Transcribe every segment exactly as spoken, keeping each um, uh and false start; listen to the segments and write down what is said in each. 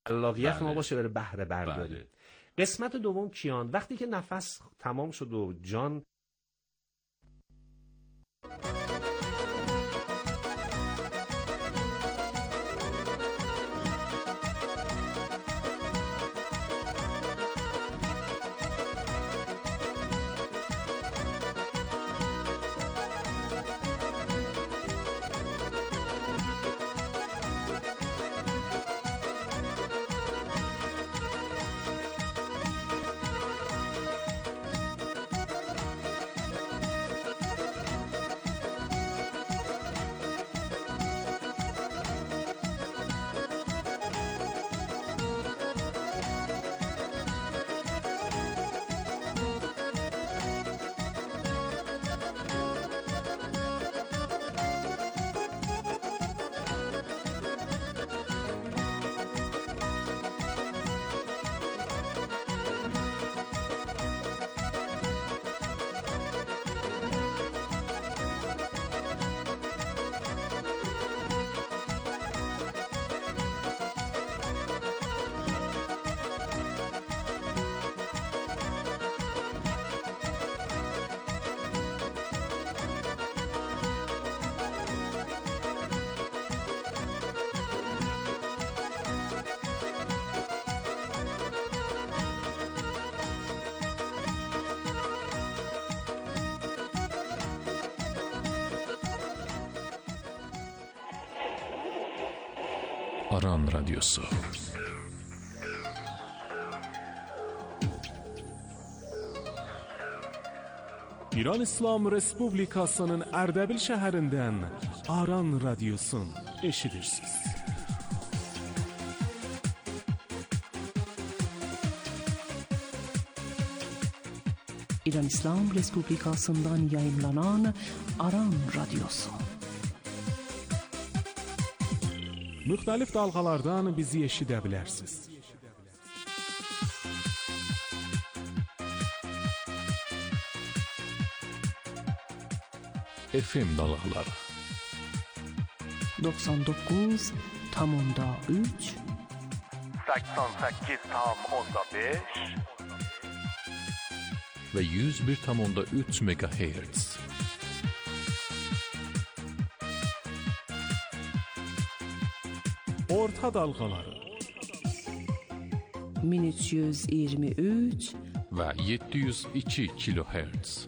خلاقیت بله. ما باشه بره بهره برداری. بله. قسمت دوم کیان، وقتی که نفس تمام شد و جان Aran Radyosu. İran İslam Respublikasının Ərdəbil şəhərindən Aran Radyosun eşidirsiniz. İran İslam Respublikasından yayınlanan Aran Radyosu. Müxtəlif dalğalardan bizi eşidə bilərsiniz. F M dalğaları doksan dokuz nokta üç seksen sekiz nokta beş ve yüz bir nokta üç megahertz. Orta dalğaları min üç yüz iyirmi üç ve yedi yüz iki kilohertz.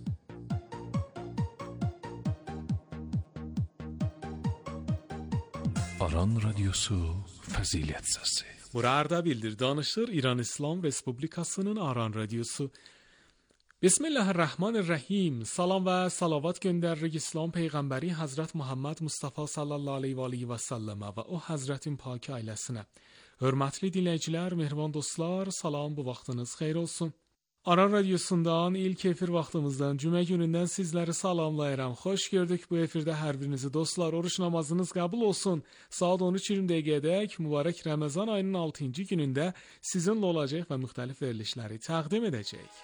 Aran Radyosu Fəzilət Səsi. Bura Ərdəbildir, danışır İran İslam Respublikasının Aran Radyosu. Bismillahirrahmanirrahim. Salam və salavat göndəririk İslam Peyğəmbəri Həzrət Muhammed Mustafa sallallahu aleyhi və səlləmə və o Həzrətin pak ailəsinə. Hörmətli dinləyicilər, mehriban dostlar, salam, bu vaxtınız xeyir olsun. Aran Radyosundan ilk efir vaxtımızdan cümə günündən sizləri salamlayıram. Xoş gördük bu efirdə hər birinizi dostlar. Oruç namazınız qəbul olsun. Saat on üç iyirmi dəqiqədək mübarək Ramazan ayının altıncı günündə sizinlə olacaq və müxtəlif verilişləri təqdim edəcək.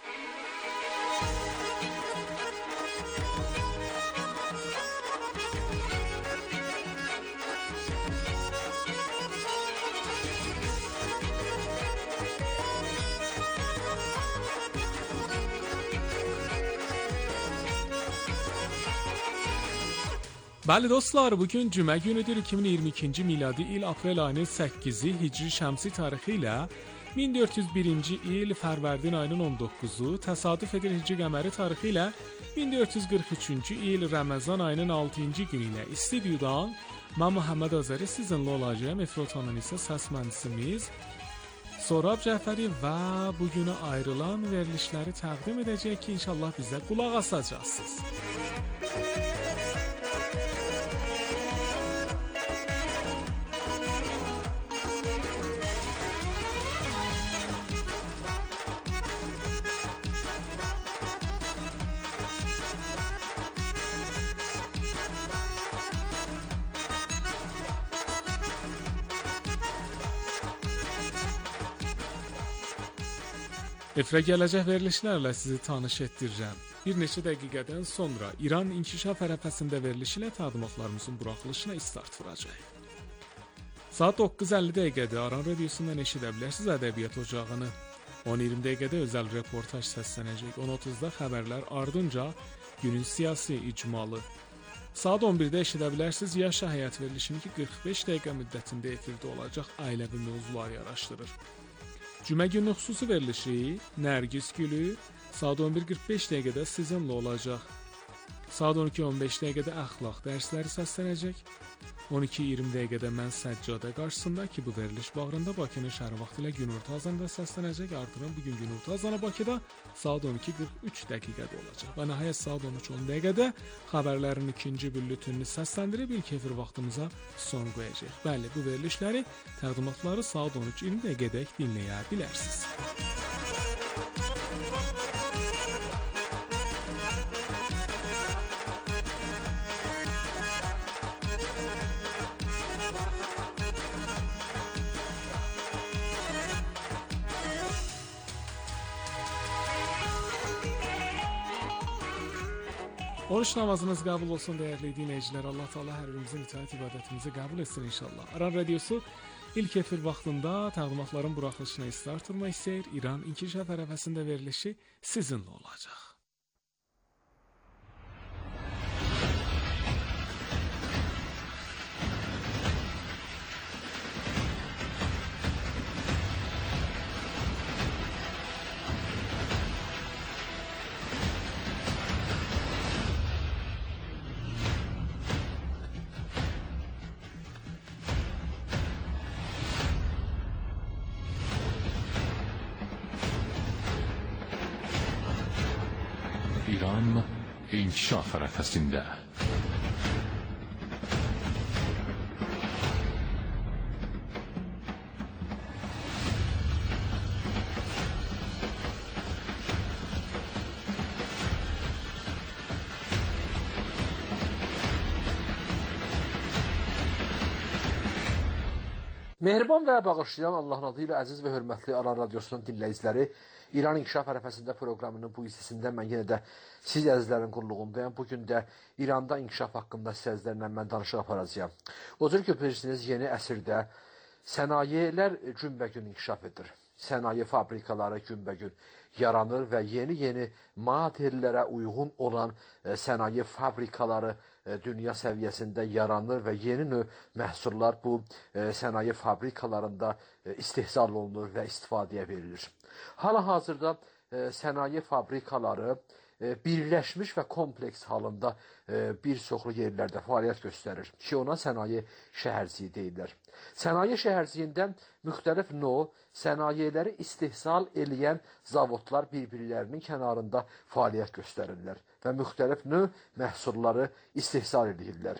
Bəli dostlar, bugün cümə günüdür. iki min iyirmi ikinci miladi il aprel ayının səkkizi Hicri şəmsi tarixi ilə min dörd yüz birinci il Fərvərdin ayının on doqquzu təsadüf edir Hicri qəməri tarixi ilə min dörd yüz qırx üçüncü il Ramazan ayının altıncı günü ilə istudiodan mən Muhammed Azəri sizinlə olacağım. Efrotanın isə səs mühəndisimiz Sorab Cəfəri və bugünə ayrılan verilişləri təqdim edəcək ki, inşallah bizə qulaq asacaqsınız. Efrə gələcək verilişlərlə sizi tanış etdirəcəm. Bir neçə dəqiqədən sonra İran inkişaf ərəfəsində veriliş ilə təqdimatlarımızın buraxılışına start vuracaq. Saat doqquz əlli dəqiqədə Aran radiosundan eşidə bilərsiniz ədəbiyyat ocağını. on iyirmi dəqiqədə özəl reportaj səslənəcək. on otuzda xəbərlər, ardınca günün siyasi icmalı. Saat on birdə eşidə bilərsiniz Yaşa Həyat verilişini ki qırx beş dəqiqə müddətində efirdə olacaq, ailəvi mövzular yaraşdırır. Cümə günü xüsusi verilişi Nərgiz Gülü saat on bir qırx beş dəqiqədə sizinlə olacaq. Saat on iki on beş dəqiqədə əxlaq dərsləri səslənəcək. on iki iyirmi dəqiqədə mən Səccadə qarşısında ki bu veriliş bağrında Bakının şəhər vaxtı ilə günorta azanında səslənəcək. Artırın bugün günorta azanı Bakıda saat on iki qırx üç dəqiqədə olacaq. Və nəhayət saat on üç on dəqiqədə xəbərlərin ikinci bülletenini səsləndirib ilk efir vaxtımıza son qoyacaq. Bəli, bu verilişləri, təqdimatları saat on üç iyirmi dəqiqədək dinləyə bilərsiniz. Oruç namazınız qəbul olsun dəyərli dinləyicilər. Allah Teala hər birimizin itaət ibadətimizi qəbul etsin inşallah. Aran radiosu ilk efir vaxtında təqdimatların buraxılışına istər artırmaq istəyir. İran İnkişaf ərəfəsində verilişi sizinlə olacaq. İran İnkişaf ərəfəsində. Mehriban və bağışlayan Allahın adı ilə əziz və hörmətli Aran radiosunun dinləyiciləri, İran İnkişaf ərəfəsində proqramının bu hissəsində mən yenə də siz əzizlərin qulluğundayım. Bugün də İranda inkişaf haqqında siz əzizlərlə mən danışıq aparacağım. O cür ki, bilirsiniz, yeni əsrdə sənayyelər günbəgün inkişaf edir. Sənaye fabrikaları günbəgün yaranır və yeni-yeni modellərə uyğun olan e, sənaye fabrikaları e, dünya səviyyəsində yaranır və yeni növ məhsullar bu e, sənaye fabrikalarında e, istehsal olunur və istifadəyə verilir. Hal-hazırda e, sənaye fabrikaları e, birləşmiş və kompleks halında e, bir çoxlu yerlərdə fəaliyyət göstərir ki, ona sənaye şəhərciyi deyirlər. Sənaye şəhərciyində müxtəlif növ sənayeləri istehsal eləyən zavodlar bir-birlərinin kənarında fəaliyyət göstərirlər və müxtəlif növ məhsulları istehsal edirlər.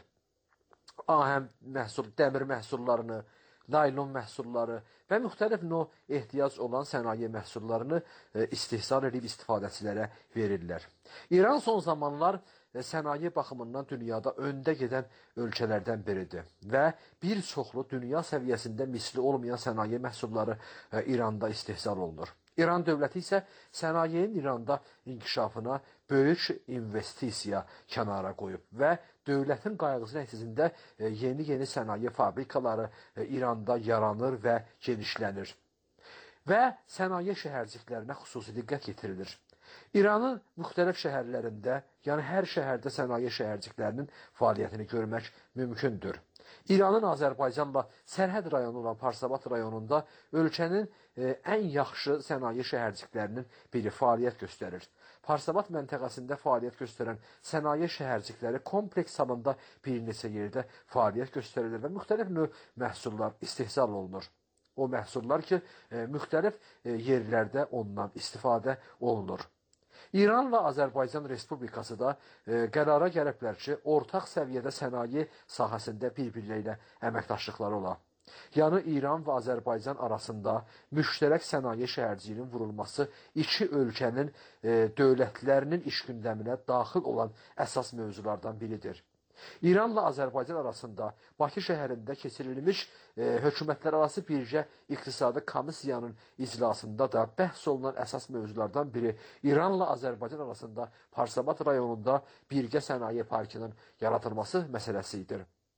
Ahəm məhsul, dəmir məhsullarını, naylon məhsulları və müxtəlif növ ehtiyac olan sənaye məhsullarını e, istehsal edib istifadəçilərə verirlər. İran son zamanlar e, sənaye baxımından dünyada öndə gedən ölkələrdən biridir və bir çoxlu dünya səviyyəsində misli olmayan sənaye məhsulları e, İranda istehsal olunur. İran dövləti isə sənayenin İranda inkişafına böyük investisiya kənara qoyub və dövlətin qayğısı nəticəsində yeni-yeni sənaye fabrikaları İranda yaranır və genişlənir. Və sənaye şəhərciklərinə xüsusi diqqət yetirilir. İranın müxtəlif şəhərlərində, yəni hər şəhərdə sənaye şəhərciklərinin fəaliyyətini görmək mümkündür. İranın Azərbaycanla sərhəd rayonu olan Parsavat rayonunda ölkənin e, ən yaxşı sənaye şəhərciklərinin biri fəaliyyət göstərir. Parsavat məntəqəsində fəaliyyət göstərən sənaye şəhərcikləri kompleks halında bir neçə yerdə fəaliyyət göstərilir və müxtəlif növ məhsullar istehsal olunur. O məhsullar ki, e, müxtəlif e, yerlərdə ondan istifadə olunur. İranla Azərbaycan Respublikası da e, qərara gəliblər ki, ortaq səviyyədə sənaye sahəsində bir-birləri ilə əməkdaşlıqları ola. Yəni, İran və Azərbaycan arasında müştərək sənaye şəhərciyinin vurulması iki ölkənin e, dövlətlərinin iş gündəminə daxil olan əsas mövzulardan biridir. İranla Azərbaycan arasında Bakı şəhərində keçirilmiş e, hökumətlərarası birgə iqtisadi komissiyanın iclasında da bəhs olunan əsas mövzulardan biri İranla Azərbaycan arasında Parsavat rayonunda birgə sənaye parkının yaradılması məsələsidir.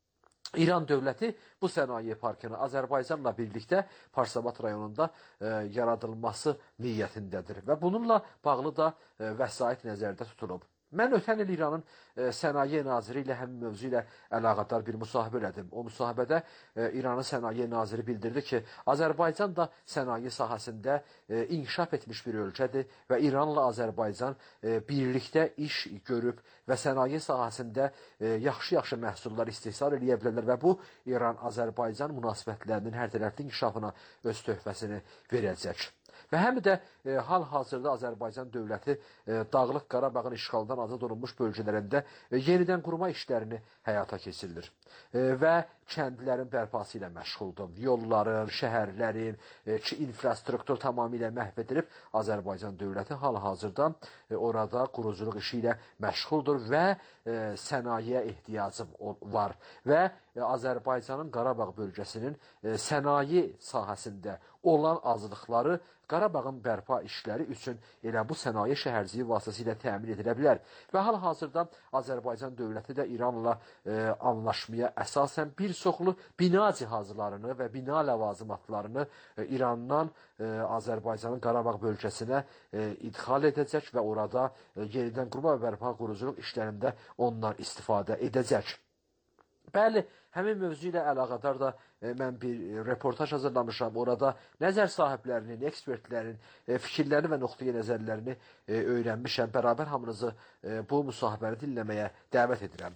İran dövləti bu sənaye parkını Azərbaycanla birlikdə Parsabat rayonunda e, yaradılması niyyətindədir və bununla bağlı da e, vəsait nəzərdə tutulub. Mən ötən il İranın e, sənaye naziri ilə həmin mövzu ilə əlaqədar bir müsahibə elədim. O müsahibədə e, İranın sənaye naziri bildirdi ki, Azərbaycan da sənaye sahəsində e, inkişaf etmiş bir ölkədir və İranla Azərbaycan e, birlikdə iş görüb və sənaye sahəsində e, yaxşı-yaxşı məhsullar istehsal edə bilərlər və bu İran-Azərbaycan münasibətlərinin hər tərəfli inkişafına öz töhfəsini verəcək. Və həm də e, hal-hazırda Azərbaycan dövləti e, Dağlıq Qarabağın işğaldan azad olunmuş bölgələrində e, yenidən qurma işlərini həyata keçirilir. E, və kəndlərin bərpası ilə məşğuldur. Yolların, şəhərlərin, e, infrastruktur tamamilə məhv edilib. Azərbaycan dövləti hal-hazırda e, orada quruculuq işi ilə məşğuldur və e, sənayeyə ehtiyacım var. Və e, Azərbaycanın Qarabağ bölgəsinin e, sənaye sahəsində olan azlıqları Qarabağın bərpa işləri üçün elə bu sənaye şəhərciyi vasitəsilə təmin edilə bilər. Və hal-hazırda Azərbaycan dövləti də İranla e, anlaşmaya əsasən bir çoxlu bina cihazlarını və bina ləvazimatlarını e, İrandan e, Azərbaycanın Qarabağ bölgəsinə e, idxal edəcək və orada e, yenidən qurma və bərpa quruculuq işlərində ondan istifadə edəcək. Bəli, həmin mövzu ilə əlaqədar da e, mən bir reportaj hazırlamışam. Orada nəzər sahiblərinin, ekspertlərin e, fikirlərini və nöqteyi nəzərlərini e, öyrənmişəm. Bərabər hamınızı e, bu müsahibəni dinləməyə dəvət edirəm.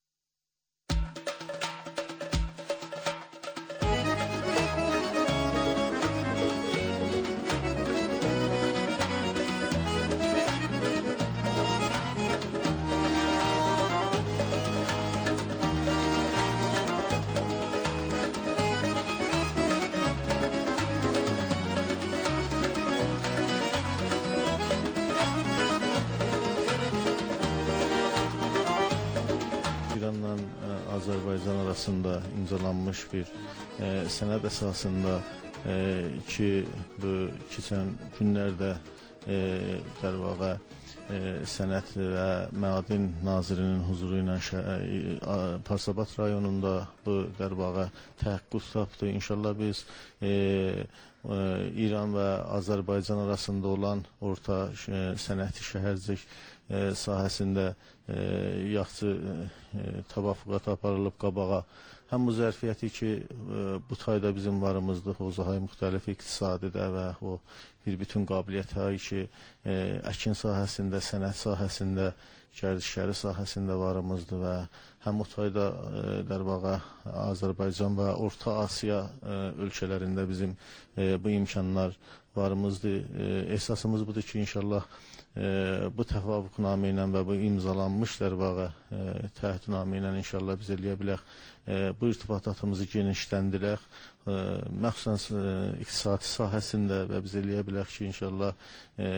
Azərbaycan arasında imzalanmış bir e, sənəd əsasında e, ki, bu keçən günlərdə e, Qarabağ e, sənət və məadin nazirinin huzuru ilə e, Parsabat rayonunda bu Qarabağa təhəqqüq tapdı. İnşallah biz e, e, İran və Azərbaycan arasında olan orta e, sənəti şəhərcilik e, sahəsində e, yaxşı e, təvafuqat aparılıb qabağa. Həm bu zərfiyyəti ki, e, bu tayda bizim varımızdır, o zahay müxtəlif iqtisadidə və o bir bütün qabiliyyətə ki, e, əkin sahəsində, sənət sahəsində, gərdişgəri sahəsində varımızdır və həm o tayda e, Qarbağa, Azərbaycan və Orta Asiya e, ölkələrində bizim e, bu imkanlar varımızdır. E, esasımız budur ki, inşallah e, bu təvafuqnamə ilə və bu imzalanmış Qarbağa e, təhdidnamə ilə inşallah biz eləyə bilək e, bu irtibatatımızı genişləndirək, e, məxsusən e, iqtisadi sahəsində və biz eləyə bilək ki, inşallah e,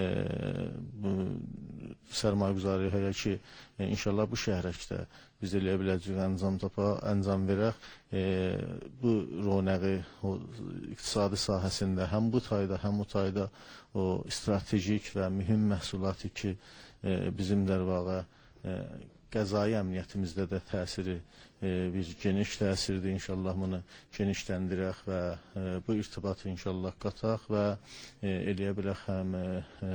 bu sərmayəgüzariyə ki, e, inşallah bu şəhərəkdə biz eləyə biləcəyik, əncam tapa, əncam verək. E, bu ronəqi o iqtisadi sahəsində həm bu tayda, həm o tayda o stratejik və mühüm məhsulatı ki, e, bizim Qarbağa e, qəzai əmniyyətimizdə də təsiri e, bir geniş təsirdir. İnşallah bunu genişləndirək və e, bu irtibatı inşallah qataq və e, eləyə bilək həm e,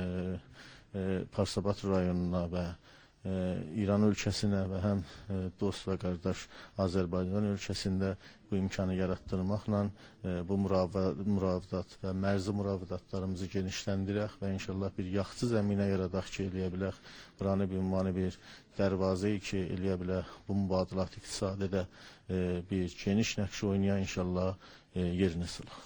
e, Parsabat rayonuna və e, İran ölkəsinə və həm e, dost və qardaş Azərbaycan ölkəsində bu imkanı yaratdırmaqla e, bu müravidat və mərzi müravidatlarımızı genişləndirək və inşallah bir yaxçı zəminə yaradaq ki, eləyə bilək buranı bir ünvanı bir dərvazəyi ki, eləyə bilək bu mübadilat iqtisadidə e, bir geniş nəqş oynaya inşallah e, yerini sılıq.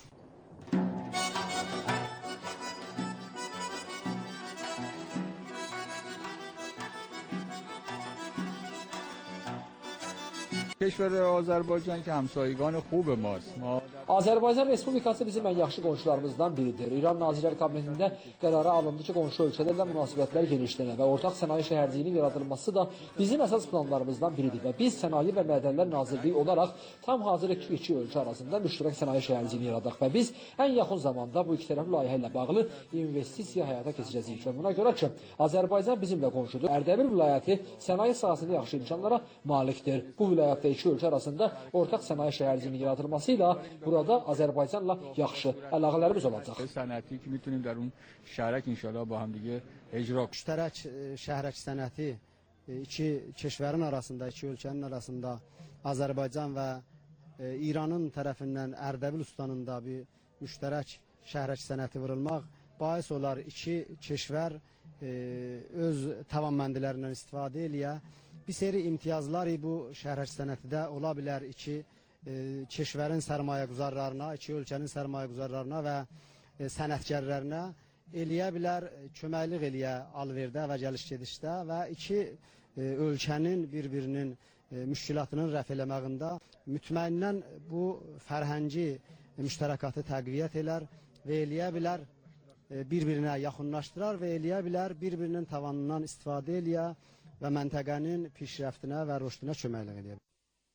کشور آذربایجان که همسایگان خوب ماست. ما Azərbaycan Respublikası bizim ən yaxşı qonşularımızdan biridir. İran Nazirlər Kabinetində qərara alındı ki, qonşu ölkələrlə münasibətlər genişlənə və ortaq sənaye şəhərciyinin yaradılması da bizim əsas planlarımızdan biridir və biz Sənaye və Mədənlər Nazirliyi olaraq tam hazır iki, iki ölkə arasında müştərək sənaye şəhərciyini yaradaq və biz ən yaxın zamanda bu iki tərəfli layihə ilə bağlı investisiya həyata keçirəcəyik və buna görə ki, Azərbaycan bizimlə qonşudur. Ərdəbil vilayəti sənaye sahəsində yaxşı imkanlara malikdir. Bu vilayətdə və iki ölkə arasında ortaq sənaye şəhərciyinin yaradılması ilə burada Azərbaycanla yaxşı əlaqələrimiz olacaq. Sənəti ki, میتونیم در اون شهرک inşallah با هم دیگه اجرا کنیم. Müştərək şəhərək sənəti iki keşverin arasında, iki ölkənin arasında Azərbaycan və İranın tərəfindən Ərdəbil ustanın da bir müştərək şəhərək sənəti vurulmaq bahis olar iki keşver öz tavanməndilərindən istifadə eləyə. Bir seri imtiyazlar bu şəhərək sənətidə ola bilər iki keşverin sərmayəguzarlarına, iki ölkənin sərmayəguzarlarına və sənətkərlərinə eləyə bilər, köməklik eləyə alverdə və gəliş-gedişdə və iki ölkənin bir-birinin müşkilatının rəf eləməyində mütməindən bu fərhəngi müştərəkatı təqviyyət elər və eləyə bilər bir-birinə yaxınlaşdırar və eləyə bilər bir-birinin tavanından istifadə eləyə və məntəqənin pişrəftinə və rüşdünə köməklik eləyə bilər.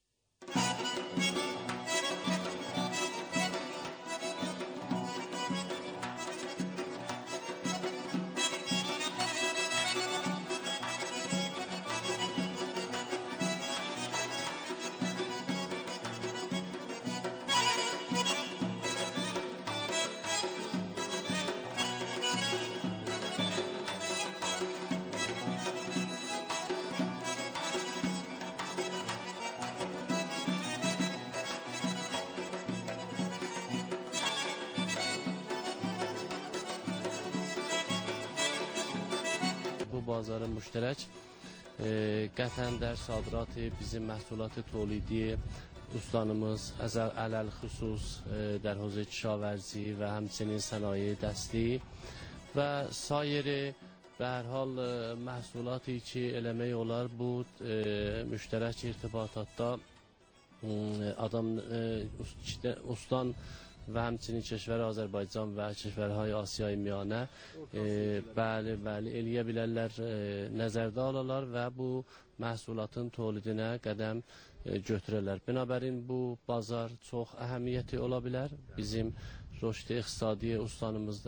Bazarı müştərək e, qətlən dər sadiratı, bizim məhsulatı tolidi ustanımız ələl xüsus e, در حوزه کشاورزی و همچنین صنایع دستی və sairi به هر حال محصولاتی ki eləmək olar bu e, müştərək irtibatatda adam e, ustan و همچنین کشور آذربایجان و کشورهای آسیای میانه bəli bəli eləyə bilərlər, nəzərdə alırlar və bu məhsulatın tolidinə qədəm götürürlər. Binabərin bu bazar çox əhəmiyyəti ola bilər bizim rüşd iqtisadi ustanımızda.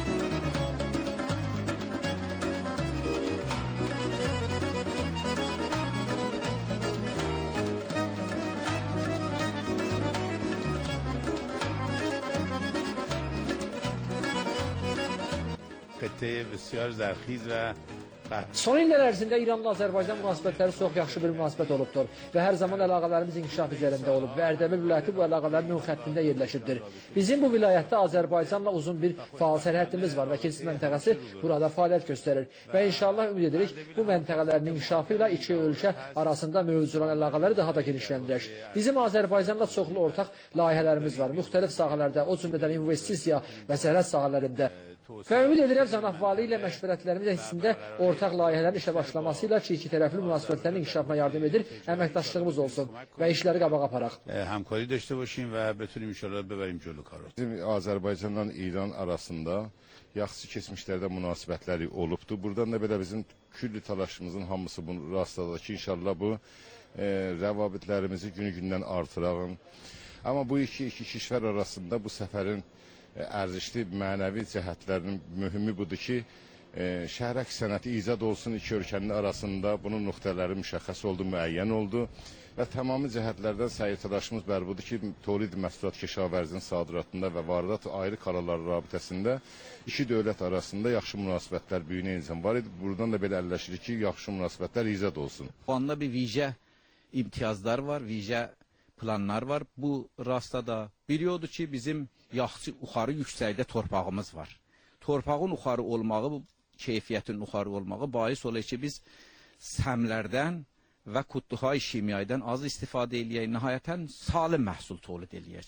بسیار زرخیز و Son illər ərzində İranla Azərbaycan münasibətləri çox yaxşı bir münasibət olubdur və hər zaman əlaqələrimiz inkişaf üzərində olub və Ərdəbil vilayəti bu əlaqələrin ön xəttində yerləşibdir. Bizim bu vilayətdə Azərbaycanla uzun bir faal sərhədimiz var və keçid məntəqəsi burada fəaliyyət göstərir və inşallah ümid edirik bu məntəqələrin inkişafı ilə iki ölkə arasında mövcud olan əlaqələri daha da genişləndirək. Bizim Azərbaycanla çoxlu ortaq layihələrimiz var, müxtəlif sahələrdə, o cümlədən investisiya və sərhəd sahələrində. Və ümid edirəm Cənab Vali ilə məşvərətlərimiz əksində ortaq layihələrin işə başlaması ilə iki tərəfli münasibətlərin inkişafına yardım edir, əməkdaşlığımız olsun və işləri qabağa aparaq. Həmkarı داشته باشیم و بتونیم ان شاء الله ببریم جلو کارو. Bizim Azərbaycanla İran arasında yaxşı keçmişlərdə münasibətləri olubdu. Buradan da belə bizim külli təlaşımızın hamısı bunu rastladı ki, inşallah bu e, rəvabitlərimizi günü-gündən artırağın. Amma bu iki, iki kişilər arasında bu səfərin ərzişli mənəvi cəhətlərinin mühümü budur ki, e, şəhərək sənəti icad olsun iki ölkənin arasında, bunun nöqtələri müşəxəs oldu, müəyyən oldu və tamamı cəhətlərdən səyirtəlaşımız bər budur ki, tolid məhsulat keşavērzinin sadiratında və varidat ayrı qaralar rabitəsində iki dövlət arasında yaxşı münasibətlər büyüyünə insan var idi. Buradan da belə əlləşirik ki, yaxşı münasibətlər icad olsun. Bu anda bir vicə imtiyazlar var, vicə planlar var. Bu rastda da biliyordu ki, bizim yaxşı yuxarı yüksəkdə torpağımız var. Torpağın yuxarı olmağı, keyfiyyətin yuxarı olmağı bahis olur ki, biz səmlərdən və kutluhay şimyaydan az istifadə eləyək, nəhayətən salim məhsul tolid eləyək.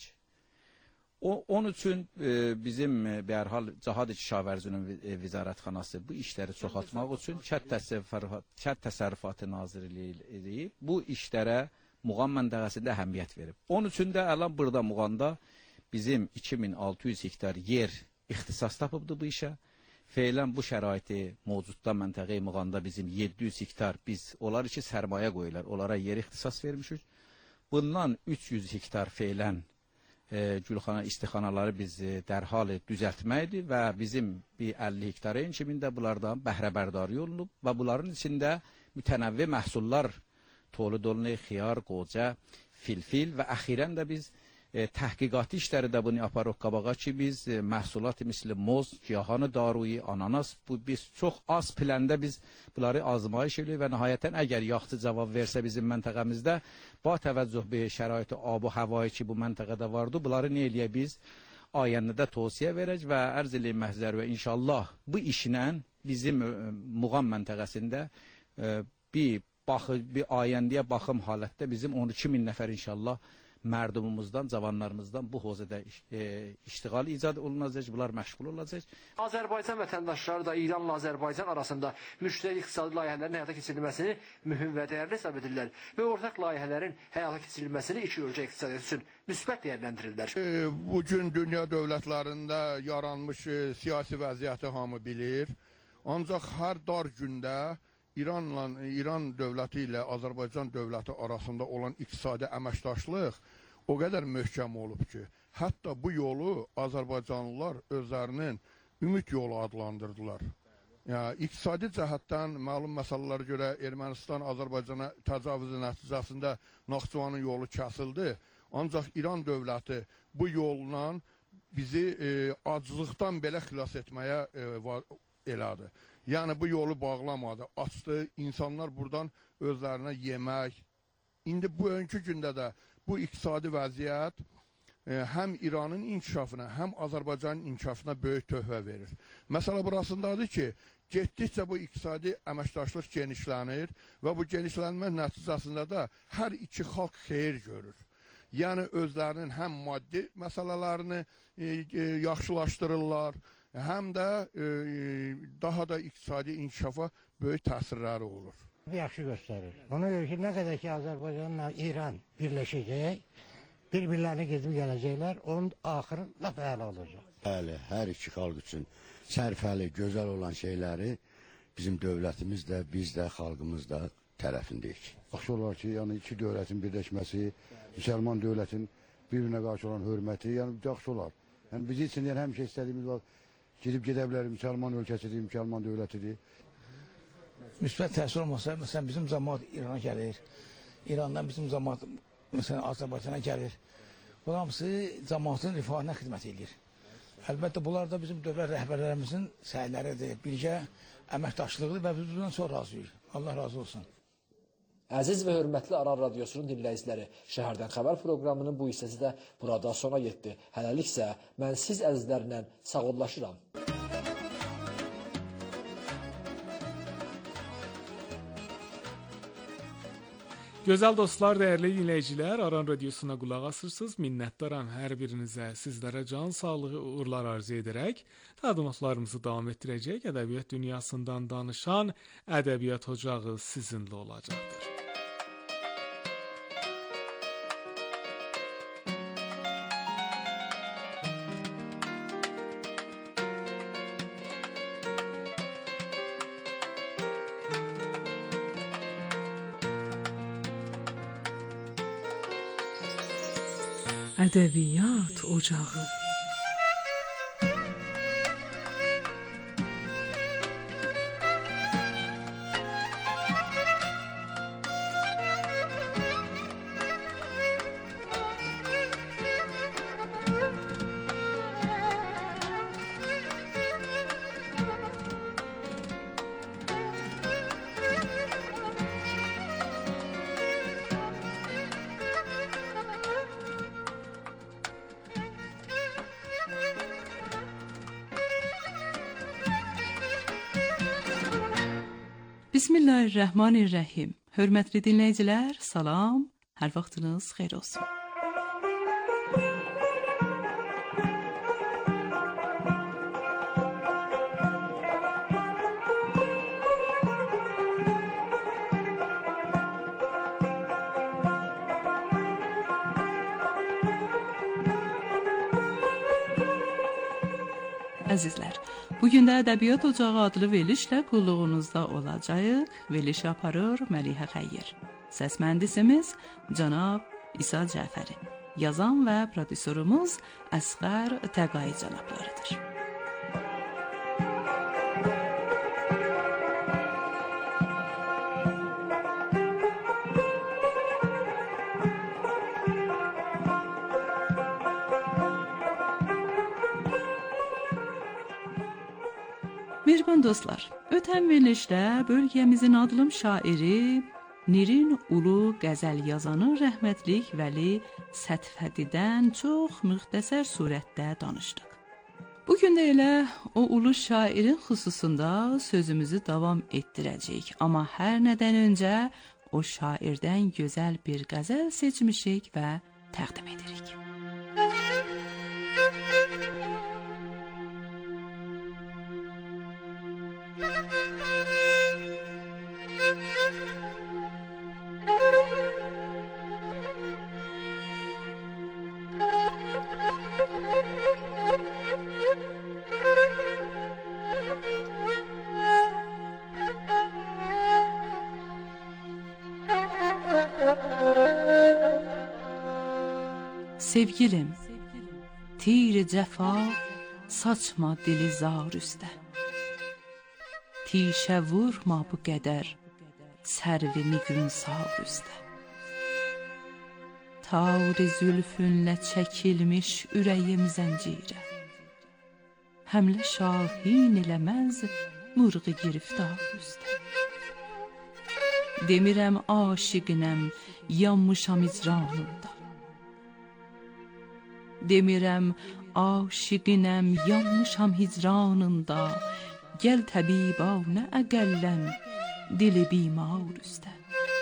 O, onun üçün e, bizim e, bərhal Cahad-ı Kişavərzinin e, Vizarətxanası bu işləri çoxaltmaq üçün Kənd Təsərrüfatı, Kənd Təsərrüfatı Nazirliyi bu işlərə Muğan məntəqəsində əhəmiyyət verib. Onun üçün də əlan burada Muğanda bizim iki min altı yüz hektar yer ixtisas tapıbdı bu işə. Feylən bu şəraiti mövcudda məntəqə Muğanda bizim yeddi yüz hektar biz onlar ki sərmayə qoyurlar, onlara yer ixtisas vermişik. Bundan üç yüz hektar feylən e, gülxana istixanaları biz e, dərhal düzəltməkdir və bizim bir əlli hektarın kimində bunlardan bəhrəbərdari olunub və bunların içində mütənəvvi məhsullar tolid olunan xiyar, qoca, filfil və əxirən də biz e, təhqiqati işləri də bunu aparıq qabağa ki, biz e, məhsulat misli moz, giyahanı daruyi, ananas, bu biz çox az pləndə biz bunları azmayış edirik və nəhayətən əgər yaxçı cavab versə bizim məntəqəmizdə, ba təvəccüh bir şəraiti ab-ı havayı ki, bu məntəqədə vardı, bunları nə eləyə biz ayəndə tövsiyə verək və ərz eləyim məhzər və inşallah bu işlə bizim e, Muğam məntəqəsində e, bir baxı, bir ayəndiyə baxım halətdə bizim on iki min nəfər inşallah mərdumumuzdan, cavanlarımızdan bu hozədə e, iştiqal icad olunacaq, bunlar məşğul olacaq. Azərbaycan vətəndaşları da İranla Azərbaycan arasında müştərək iqtisadi layihələrin həyata keçirilməsini mühüm və dəyərli hesab edirlər və ortaq layihələrin həyata keçirilməsini iki ölkə iqtisadiyyatı üçün müsbət dəyərləndirirlər. E, bugün dünya dövlətlərində yaranmış e, siyasi vəziyyəti hamı bilir. Ancaq hər dar gündə İranla, İran dövləti ilə Azərbaycan dövləti arasında olan iqtisadi əməkdaşlıq o qədər möhkəm olub ki, hətta bu yolu Azərbaycanlılar özlərinin ümid yolu adlandırdılar. Yəni, iqtisadi cəhətdən məlum məsələlərə görə Ermənistan Azərbaycana təcavüzü nəticəsində Naxçıvanın yolu kəsildi. Ancaq İran dövləti bu yolla bizi e, acılıqdan belə xilas etməyə e, elədi. Yəni bu yolu bağlamadı, açdı, insanlar buradan özlərinə yemək. İndi bu önkü gündə də bu iqtisadi vəziyyət e, həm İranın inkişafına, həm Azərbaycanın inkişafına böyük töhfə verir. Məsələ burasındadır ki, getdikcə bu iqtisadi əməkdaşlıq genişlənir və bu genişlənmə nəticəsində də hər iki xalq xeyir görür. Yəni özlərinin həm maddi məsələlərini e, e, yaxşılaşdırırlar, həm də e, daha da iqtisadi inkişafa böyük təsirləri olur. Yaxşı göstərir. Ona görə ki, nə qədər ki Azərbaycanla İran birləşəcək, bir-birlərini gedib gələcəklər, onun axırı lap əla olacaq. Bəli, hər iki xalq üçün sərfəli, gözəl olan şeyləri bizim dövlətimiz də, biz də, xalqımız da tərəfindəyik. Yaxşı olar ki, yəni iki dövlətin birləşməsi, müsəlman dövlətin bir-birinə qarşı olan hörməti, yəni yaxşı olar. Yəni biz üçün yəni, həmişə istədiyimiz var. Gedib gedə bilər, müsəlman ölkəsidir, müsəlman dövlətidir. Müsbət təsir olmasa, məsələn, bizim cəmaat İrana gəlir, İrandan bizim cəmaat, məsələn, Azərbaycana gəlir. Bu hamısı cəmaatın rifahına xidmət edir. Əlbəttə, bunlar da bizim dövlət rəhbərlərimizin səyləridir, birgə əməkdaşlığıdır və biz bundan çox razıyıq. Allah razı olsun. Əziz və hörmətli Aran Radiosunun dinləyiciləri, Şəhərdən Xəbər proqramının bu hissəsi də burada sona yetdi. Hələliksə, mən siz əzizlərlə sağollaşıram. Gözəl dostlar, dəyərli dinləyicilər, Aran Radiosuna qulaq asırsınız. Minnətdaram hər birinizə, sizlərə can sağlığı, uğurlar arzu edərək təqdimatlarımızı davam etdirəcək. Ədəbiyyat dünyasından danışan Ədəbiyyat Ocağı sizinlə olacaqdır. Ədəbiyyat Ocağı. Bismillahirrahmanirrahim. Hörmətli dinləyicilər, salam, hər vaxtınız xeyir olsun. Əzizlər, bugün də Ədəbiyyat Ocağı adlı verilişlə qulluğunuzda olacağıq. Veriliş aparır Məlihə Xəyyər. Səs mühəndisimiz cənab İsa Cəfəri. Yazan və prodüserimiz Əsqər Təqai cənablarıdır. Mehriban dostlar, ötən verilişdə bölgəmizin adlım şairi, Nirin ulu qəzəl yazanı rəhmətlik Vəli Sətfədidən çox müxtəsər surətdə danışdıq. Bugün də elə o ulu şairin xüsusunda sözümüzü davam etdirəcəyik. Amma hər nədən öncə o şairdən gözəl bir qəzəl seçmişik və təqdim edirik. Sevgilim, tir cəfa saçma dili zar üstə. Tişə vurma bu qədər sərvini günsar üstə. Tavri zülfünlə çəkilmiş ürəyim zəncirə. Həmlə şahin eləməz murğu giriftar üstə. Demirəm aşiqinəm, yanmışam icranında. Demirəm aşiqinəm, yanmışam hicranında. Gəl təbibanə əqəllən, dili bimar üstə.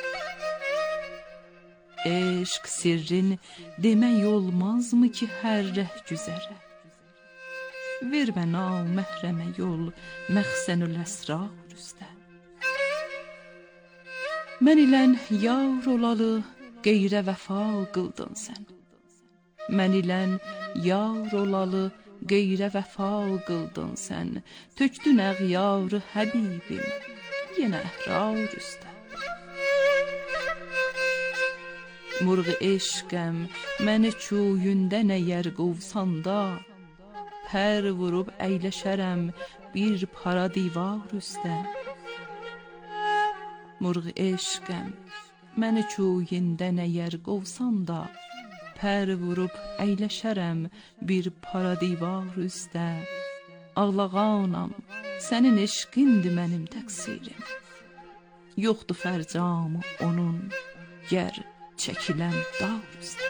Eşq sirrin demək olmazmı ki hər rəh güzərə? Ver mənə məhrəmə yol, məxsənül əsrar üstə. Mən ilən yar olalı, qeyrə vəfa qıldın sən. Mən ilən yar olalı, qeyrə vəfa qıldın sən. Tökdün əğyarı həbibim, yenə əhrar üstə. Murğu eşqəm, məni çuyündən əgər qovsanda, pər vurub əyləşərəm bir para divar üstə. Murğu eşqəm, məni çuyündən əgər qovsanda, pər vurub əyləşərəm bir para divar üstə. Ağlağanam, sənin eşqindir mənim təqsirim. Yoxdur fərcamı onun, gər çəkiləm dağ üstə.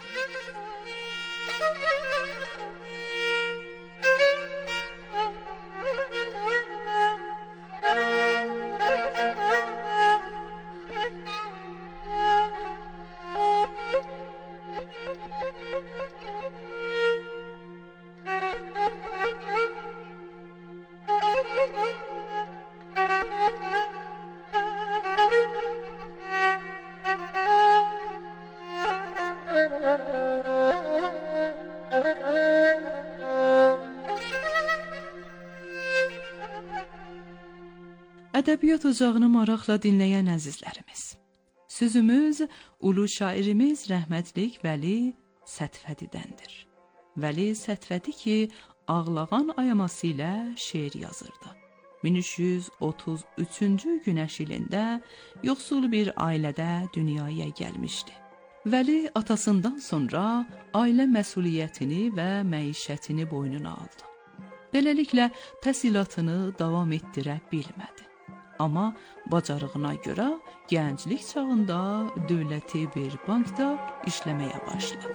Ədəbiyyat ocağını maraqla dinləyən əzizlərimiz, sözümüz ulu şairimiz rəhmətlik Vəli Sətfədidəndir. Vəli Sətfədi ki, Ağlağan ayaması ilə şeir yazırdı. min üç yüz otuz üçüncü günəş ilində yoxsul bir ailədə dünyaya gəlmişdi. Vəli atasından sonra ailə məsuliyyətini və məişətini boynuna aldı. Beləliklə təhsilatını davam etdirə bilmədi. Amma bacarığına görə gənclik çağında dövləti bir bankda işləməyə başladı.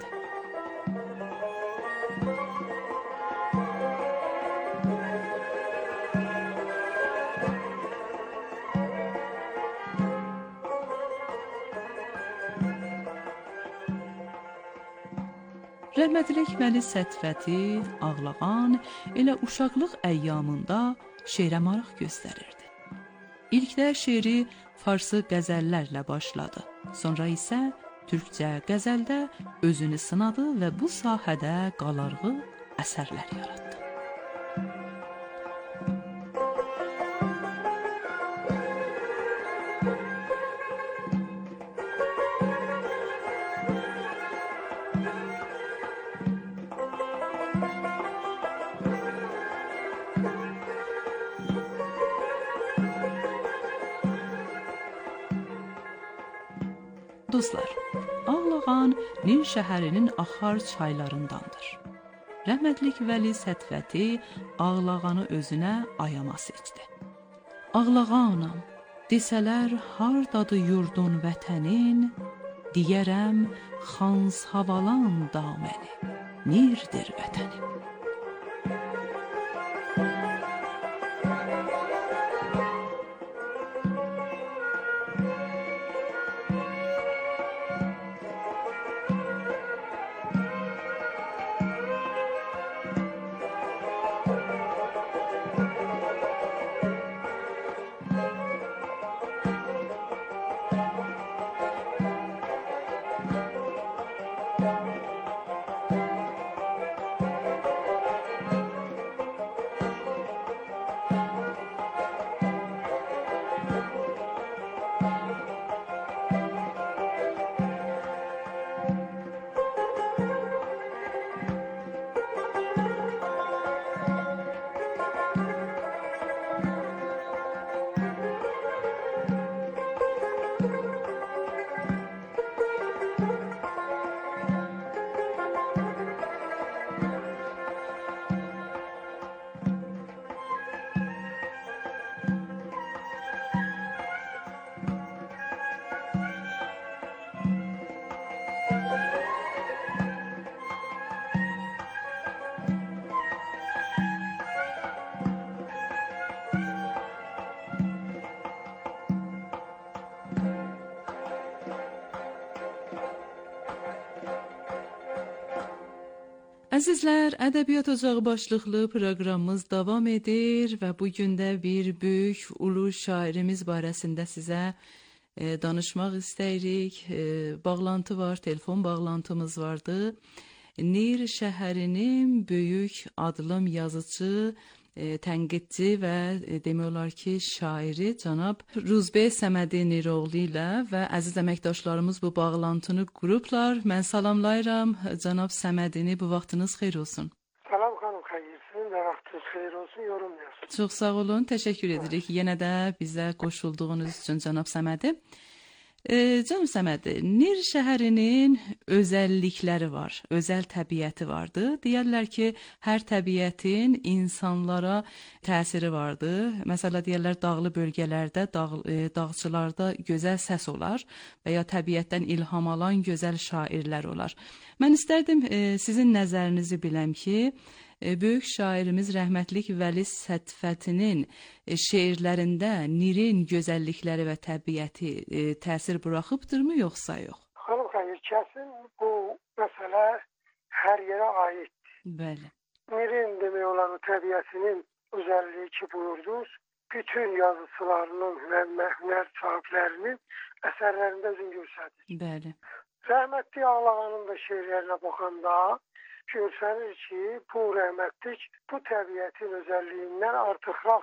Rəhmətlik Vəli Sətfədi Ağlağan elə uşaqlıq əyyamında şeirə maraq göstərirdi. İlkdə şeiri farsı qəzəllərlə başladı. Sonra isə türkcə qəzəldə özünü sınadı və bu sahədə qalarğı əsərlər yaratdı. Dostlar, Ağlağan Nin şəhərinin axar çaylarındandır. Rəhmətlik Vəli Sətfədi Ağlağanı özünə ayama seçdi. ağlağanam. Desələr hardadır yurdun vətənin, deyərəm xans havalan daməni, nirdir vətənim. Əzizlər, Ədəbiyyat Ocağı başlıqlı proqramımız davam edir və bugün də bir böyük ulu şairimiz barəsində sizə e, danışmaq istəyirik. E, bağlantı var, telefon bağlantımız vardı. Nir şəhərinin böyük adlım yazıcı, e, tənqidçi və e, demək olar ki, şairi cənab Ruzbeh Səmədi Niroğlu ilə və əziz əməkdaşlarımız bu bağlantını qurublar. Mən salamlayıram cənab Səmədini, bu vaxtınız xeyir olsun. Salam xanım, xeyir, sizin də vaxtınız xeyir olsun, yorum yazın. Çox sağ olun, təşəkkür edirik yenə də bizə qoşulduğunuz üçün cənab Səmədi. E, Cənab Səmədi, Nir şəhərinin özəllikləri var, özəl təbiəti vardı. Deyərlər ki, hər təbiətin insanlara təsiri vardı. Məsələn, deyərlər dağlı bölgələrdə, dağ, e, dağçılarda gözəl səs olar və ya təbiətdən ilham alan gözəl şairlər olar. Mən istərdim e, sizin nəzərinizi biləm ki, böyük şairimiz rəhmətlik Vəli Sətfətinin şeirlərində Nirin gözəllikləri və təbiəti e, təsir buraxıbdırmı, yoxsa yox? Xanım xeyir, kəsin bu məsələ hər yerə aiddir. Bəli. Nirin demək olan təbiətinin özəlliyi ki buyurdunuz, bütün yazıçılarının və hünər sahiblərinin əsərlərində özünü göstərir. Bəli. Rəhmətli Ağlağanın da şeirlərinə baxanda görsənir ki, bu rəhmətlik bu təbiətin özəlliyindən artıqraq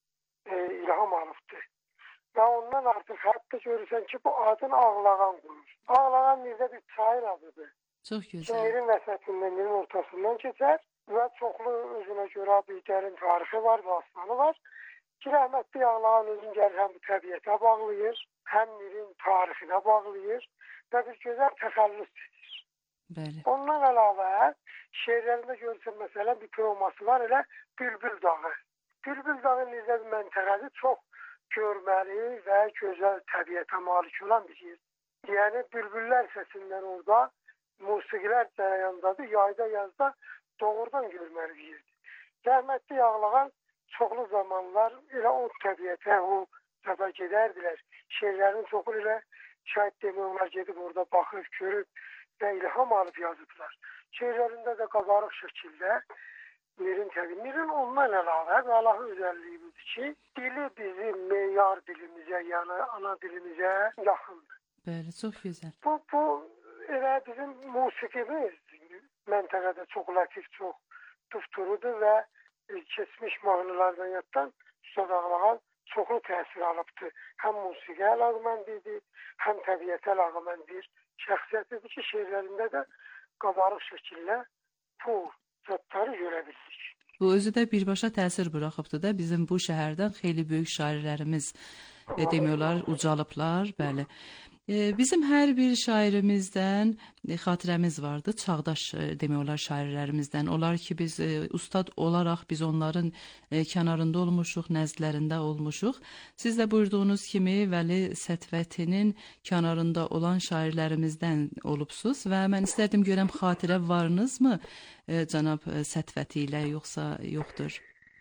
e, ilham alıbdır. Və ondan artıq hətta görürsən ki, bu adın Ağlağan qoyur. Ağlağan Nirdə bir çayın adıdır. Çox gözəl. Nirin vəsətindən, Nirin ortasından keçər və çoxlu özünə görə bir dərin tarixi var, dastanı var. Ki, rəhmətli Ağlağan özün gəlir həm bu təbiətə bağlayır, həm Nirin tarixinə bağlayır və bir gözəl təxəllüs edir. Bəli. Ondan əlavə şeirlərində görürsən məsələn bir poeması var, elə Bülbül dağı. Bülbül dağı Nirdə bir məntəqəsi çox görməli və gözəl təbiətə malik olan bir yer. Yəni bülbüllər səsindən orada musiqilər cərəyandadır, yayda yazda doğrudan görməli bir yerdir. Rəhmətli Ağlağan çoxlu zamanlar elə o təbiətə, o səfə gedərdilər. Şeirlərin çoxu ilə şahid demək onlar gedib orada baxıb, görüb və ilham alıp yazıblar. Şeirlərində də qabarıq şəkildə Nirin təbii. Nirin ondan əlavə və Allahın özəlliyi budur ki, dili bizim meyar dilimizə, yəni ana dilimizə yaxındır. Bəli, çox gözəl. Bu, bu elə bizim musiqimiz məntəqədə çox lətif, çox tufturudur və keçmiş mahnılardan yaddan Üstad Ağlağan çoxlu təsir alıbdır. Həm musiqi əlaqməndidir, həm təbiətə əlaqməndir. Şəxsiyyətidir ki, şeirlərində də qabarıq şəkillə bu zətləri görə bildik. Bu özü də birbaşa təsir buraxıbdır da bizim bu şəhərdən xeyli böyük şairlərimiz e, demək olar ucalıblar, bəli. E, bizim hər bir şairimizdən e, xatirəmiz vardı, çağdaş e, demək olar şairlərimizdən. Onlar ki biz e, ustad olaraq biz onların e, kənarında olmuşuq, nəzdlərində olmuşuq. Siz də buyurduğunuz kimi Vəli Sətvətinin kənarında olan şairlərimizdən olubsuz və mən istərdim görəm xatirə varınızmı e, cənab Sətvəti ilə yoxsa yoxdur?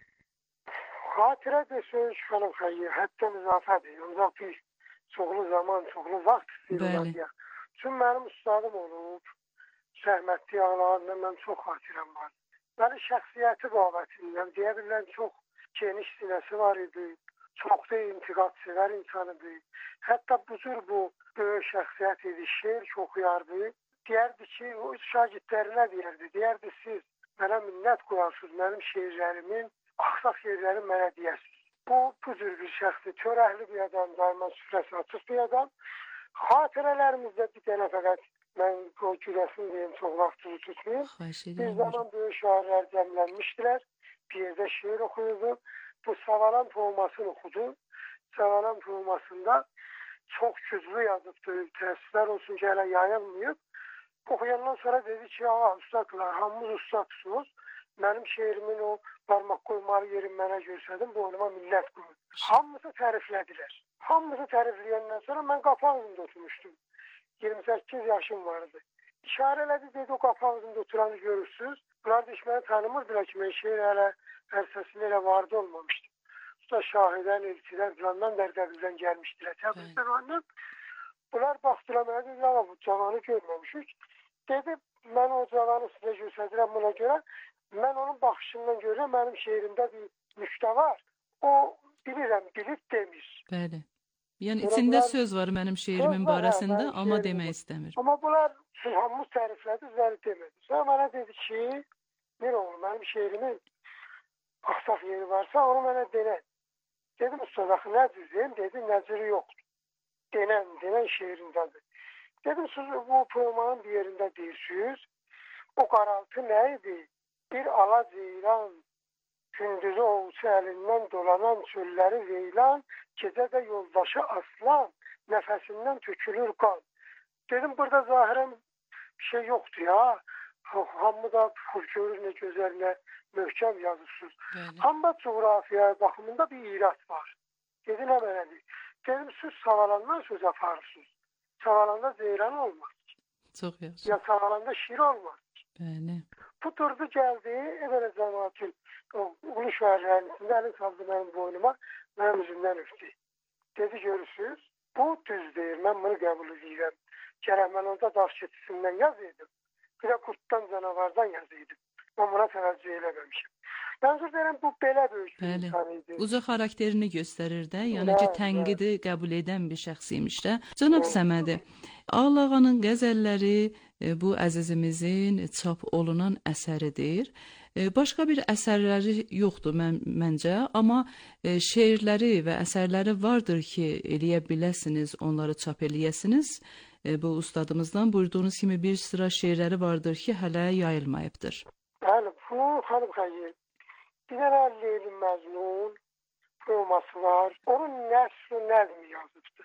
Xatirə desək xanım xeyir, həddən izafədir. Ancaq bir çoxlu zaman, çoxlu vaxt istəyirlər. Çünki mənim ustadım olub, rəhmətli ağalarından mən çox xatirəm var. Mənim şəxsiyyəti babətindən, deyə bilirəm, çox geniş sinəsi var idi, çox da intiqad sevər insan idi. Hətta bu cür bu böyük şəxsiyyət idi, şeir oxuyardı. Deyərdi ki, o şagirdlərinə deyərdi, deyərdi siz mənə minnət qoyarsınız, mənim şeirlərimin, axsaq yerlərim mənə deyəsiniz. Bu, bu cür bir şəxsi, törəhli bir adam, daima süfrəsi açıq bir adam. Xatirələrimizdə bir dənə fəqət, mən o güləsin deyim, çox vaxtını tutmayayım. Bir zaman böyük şairlər cəmlənmişdilər, bir yerdə şeir oxuyurdu. Bu Savalan poemasını oxudu. Savalan poemasında çox güclü yazıbdır, təəssüflər olsun ki, hələ yayılmayıb. Oxuyandan sonra dedi ki, ağa, ustadlar, hamımız ustadsınız. Mənim şeirimin o parmaq qoymalı yerim mənə görsədim, boynuma millət qoyur. Hamısı təriflədilər. Hamısı tərifləyəndən sonra mən qapaq üzündə oturmuşdum. iyirmi səkkiz yaşım vardı. İşarə elədi, dedi, o qapaq üzündə oturanı görürsünüz. Bunlar da hiç məni tanımırdılar ki, mən şeir hələ ərsəsində elə vardı olmamışdım. Usta Şahidən, Elçidən, filandan Dərdəbildən gəlmişdilər. Təbrizdən annem. Bunlar baxdılar mənə, dedi, ama bu cavanı görməmişik. Dedi, mən o cavanı sizə göstədirəm buna görə. Mən onun baxışından görürəm, mənim şeirimdə bir nüktə var. O bilirəm, bilib demir. Bəli. Yəni içində söz var mənim şeirimin barəsində, hə, amma demək istəmir. Amma bunlar hamımız təriflədi, zəli demedi. Sonra mənə dedi ki, bir oğul, mənim şeirimin axsaq yeri varsa, onu mənə denən. Dedim, ustad, axı nə düzeyim? Dedi, nəziri yoxdur. Denən, denən şeirindədir. Dedim, siz bu poemanın bir yerində deyirsiniz. O qaraltı nə idi? Bir ala ceyran, gündüzü ovucu əlindən dolanan çölləri veylan, gecə də yoldaşı aslan, nəfəsindən tökülür qan. Dedim, burada zahirən bir şey yoxdur ya. Hamı da görür nə gözəl, nə möhkəm yazırsınız. Amma coğrafiya baxımında bir irat var. Dedi, nə mənədir? Dedim, siz Savalandan söz aparırsınız. Savalanda ceyran olmaz. Çox yaxşı. Ya Savalanda şiir olmaz. Bəli. Bu durdu gəldi, evvələ cəmaatın, o ulu şəhərlərin içində əlin saldı mənim boynuma, mənim üzümdən öpdü. Dedi, görürsünüz, bu düz deyir, mən bunu qəbul edirəm. Gərək mən onda daş keçisindən yazıydım, bir də qurtdan, canavardan yazıydım. Mən buna təvəccüh eləməmişim. Mənzur deyirəm, bu belə böyük bir insan idi. Uca xarakterini göstərir də, yəni ki, tənqidi qəbul edən bir şəxs imiş də. Cənab Səmədi, Ağlağanın qəzəlləri bu əzizimizin çap olunan əsəridir. Başqa bir əsərləri yoxdur mən, məncə, amma şeirləri və əsərləri vardır ki, eləyə biləsiniz, onları çap eləyəsiniz. Bu ustadımızdan buyurduğunuz kimi bir sıra şeirləri vardır ki, hələ yayılmayıbdır. Bəli, bu xanım xeyir. Bir dənə Leyli Məcnun poeması var. Onun nəsr-i nəzmi yazıbdır.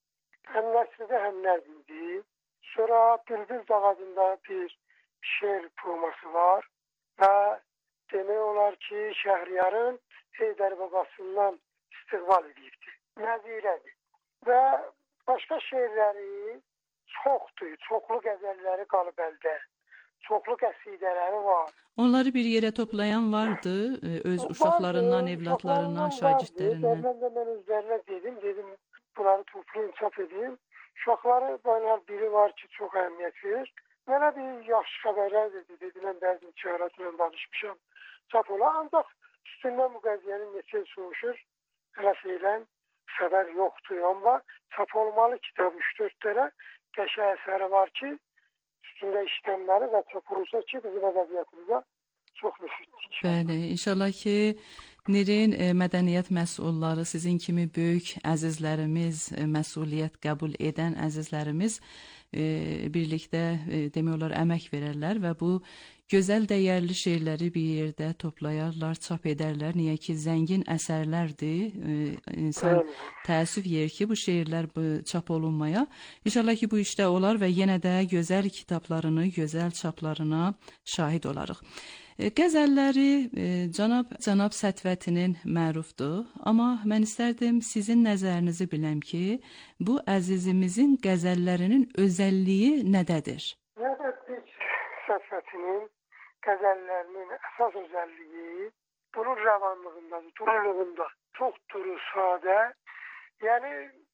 Həm nəsrdə, həm nəzmidir. Sonra Bülbül Dağacında bir şeir poeması var və demək olar ki, Şəhriyarın Heydər babasından istiqbal edibdir. Nəzirədir. Və başqa şeirləri çoxdur, çoxlu qəzəlləri qalıb əldə. Çoxlu qəsidələri var. Onları bir yerə toplayan vardı, öz uşaqlarından, evlatlarından, şagirdlərindən. Mən də mən özlərinə dedim, dedim, bunları toplayın, çap edeyim. Uşaqları bana biri var ki, çox əhəmiyyət verir. Mənə bir yaxşı xəbərlər dedi, dedi, mən bəzi çağıratla danışmışam, çap ola. Ancaq üstündən bu qəziyyənin neçə soğuşur, hələ feylən xəbər yoxdur. Amma çap olmalı kitab üç dörd dənə qəşəng əsəri var ki, üstündə işləmləri və çap olursa ki, bizim ədəbiyyatımıza çox müfiddir. Bəli, inşallah ki, Nirin e, mədəniyyət məsulları, sizin kimi böyük əzizlərimiz, e, məsuliyyət qəbul edən əzizlərimiz e, birlikdə e, demək olar əmək verərlər və bu gözəl dəyərli şeirləri bir yerdə toplayarlar, çap edərlər. Niyə ki, zəngin əsərlərdir. İnsan təəssüf yer ki, bu şeirlər bu çap olunmaya. İnşallah ki, bu işdə olar və yenə də gözəl kitablarını, gözəl çaplarına şahid olarıq. Qəzəlləri cənab cənab Sətvətinin mərufdur, amma mən istərdim sizin nəzərinizi biləm ki, bu əzizimizin qəzəllərinin özəlliyi nədədir? Nədir Sətvətinin qəzəllərinin əsas özəlliyi bunun rəvanlığındadır, duruluğunda. Çox duru, sadə, yəni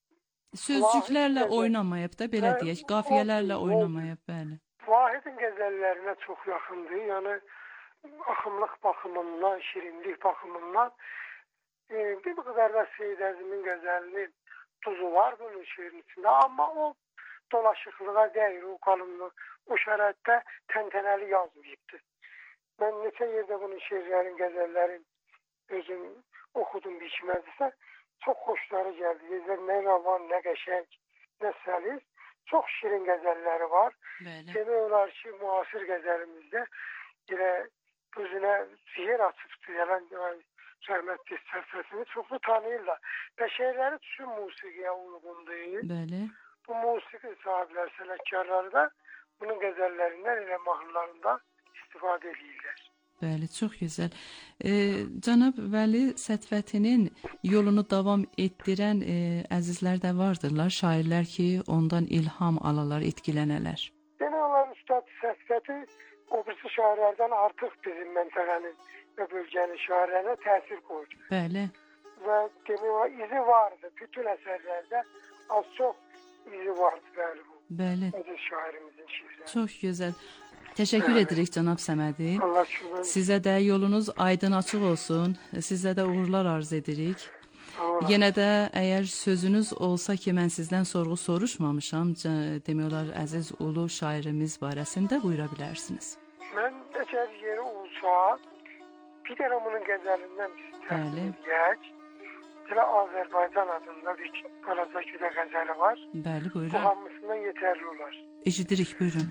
sözcüklərlə oynamayıb da, belə deyək, qafiyələrlə oynamayıb, bəli. Vahidin qəzəllərinə çox yaxındır, yəni axımlıq baxımından, şirinlik baxımından e, bir qədər də Seyid Əzimin qəzəlinin tuzu var bunun şeirin içində, amma o dolaşıqlığa deyir, o qalınlıq, o şəraitdə təntənəli yazmayıbdır. Mən neçə yerdə bunun şeirlərin, qəzəllərin özüm oxudum, biçmədirsə, çox xoşları gəldi. Nə ravan, nə qəşəng, nə səlis, çox şirin qəzəlləri var. Demək olar ki, müasir qəzəlimizdə elə özünə yer açıbdır, yəni rəhmətli Sətvətini çoxlu tanıyırlar. Və şeirləri üçün musiqiyə uyğundur. Bəli. Bu musiqi sahibləri, sənətkarları da bunun qəzəllərindən elə mahnılarında istifadə edirlər. Bəli, çox gözəl. E, Cənab Vəli Sətvətinin yolunu davam etdirən e, əzizlər də vardırlar, şairlər ki, ondan ilham alalar, etkilənələr. Demək olar, Üstad Sətvəti o birisi şairlərdən artıq bizim məntəqənin və bölgənin şairlərinə təsir qoydu. Bəli. Və demək olar, izi vardı. Bütün əsərlərdə az çox izi vardı, bəli bu. Bəli. Aziz şairimizin şiirləri. Çox gözəl. Təşəkkür bəli. edirik cənab Səmədi. Allah şükür. Sizə də yolunuz aydın açıq olsun. Sizə də uğurlar arz edirik. Allah. Yenə də əgər sözünüz olsa ki, mən sizdən sorğu soruşmamışam, demək olar əziz ulu şairimiz barəsində buyura bilərsiniz. Mən əgər yeri olsa, bir dənə bunun qəzəlindən biz təqdim edək. Elə Azərbaycan adında bir balaca gülə qəzəli var. Bəli, buyurun. Bu hamısından yetərli olar. Eşidirik, buyurun.